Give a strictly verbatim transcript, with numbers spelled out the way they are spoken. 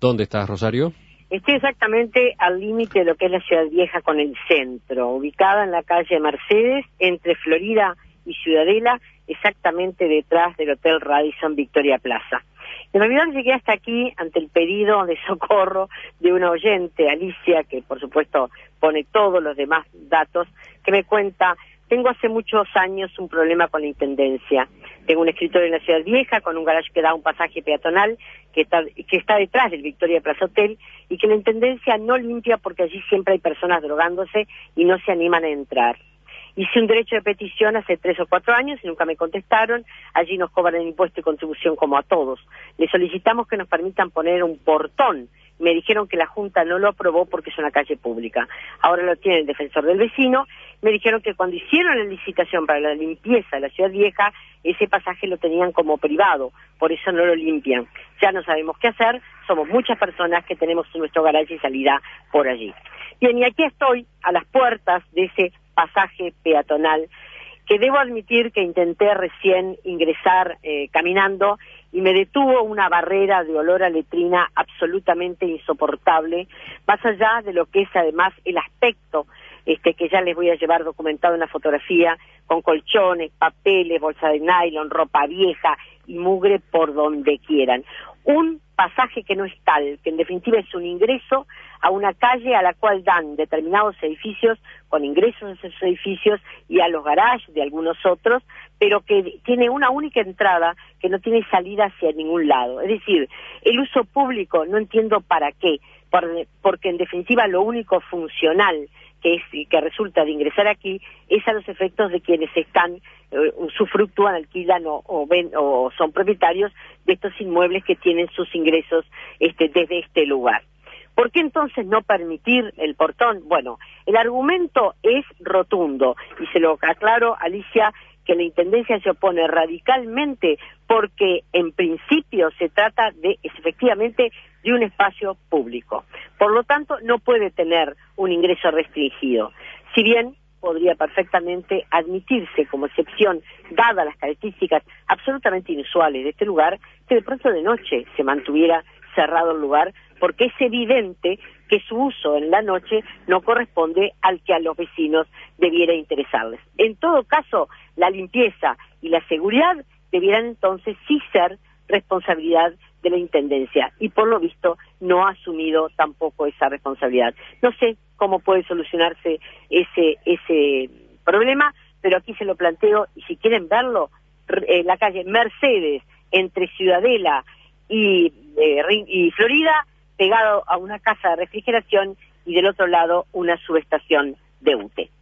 ¿Dónde estás, Rosario? Estoy exactamente al límite de lo que es la Ciudad Vieja con el centro, ubicada en la calle Mercedes, entre Florida y Ciudadela, exactamente detrás del Hotel Radisson Victoria Plaza. En realidad llegué hasta aquí ante el pedido de socorro de una oyente, Alicia, que por supuesto pone todos los demás datos, que me cuenta: tengo hace muchos años un problema con la Intendencia. Tengo un escritorio en la Ciudad Vieja con un garaje que da un pasaje peatonal que está, que está detrás del Victoria Plaza Hotel, y que la Intendencia no limpia porque allí siempre hay personas drogándose y no se animan a entrar. Hice un derecho de petición hace tres o cuatro años y nunca me contestaron. Allí nos cobran impuesto y contribución como a todos. Les solicitamos que nos permitan poner un portón. Me dijeron que la Junta no lo aprobó porque es una calle pública. Ahora lo tiene el defensor del vecino. Me dijeron que cuando hicieron la licitación para la limpieza de la Ciudad Vieja, ese pasaje lo tenían como privado, por eso no lo limpian. Ya no sabemos qué hacer, somos muchas personas que tenemos nuestro garaje y salida por allí. Bien, y aquí estoy, a las puertas de ese pasaje peatonal, que debo admitir que intenté recién ingresar eh, caminando, y me detuvo una barrera de olor a letrina absolutamente insoportable, más allá de lo que es además el aspecto este que ya les voy a llevar documentado en la fotografía, con colchones, papeles, bolsa de nylon, ropa vieja y mugre por donde quieran. Un pasaje que no es tal, que en definitiva es un ingreso a una calle a la cual dan determinados edificios, con ingresos a esos edificios y a los garajes de algunos otros, pero que tiene una única entrada que no tiene salida hacia ningún lado. Es decir, el uso público no entiendo para qué, porque en definitiva lo único funcional que es que resulta de ingresar aquí es a los efectos de quienes están eh, usufructúan, alquilan o, o ven o son propietarios de estos inmuebles que tienen sus ingresos este, desde este lugar. ¿Por qué entonces no permitir el portón? Bueno, el argumento es rotundo, y se lo aclaro, Alicia, que la Intendencia se opone radicalmente porque en principio se trata de, efectivamente, de un espacio público. Por lo tanto, no puede tener un ingreso restringido. Si bien podría perfectamente admitirse como excepción, dadas las características absolutamente inusuales de este lugar, que de pronto de noche se mantuviera cerrado el lugar, porque es evidente que su uso en la noche no corresponde al que a los vecinos debiera interesarles. En todo caso, la limpieza y la seguridad debieran entonces sí ser responsabilidad de la Intendencia, y por lo visto no ha asumido tampoco esa responsabilidad. No sé cómo puede solucionarse ese ese problema, pero aquí se lo planteo, y si quieren verlo, en la calle Mercedes, entre Ciudadela y, eh, y Florida, pegado a una casa de refrigeración, y del otro lado una subestación de U T E.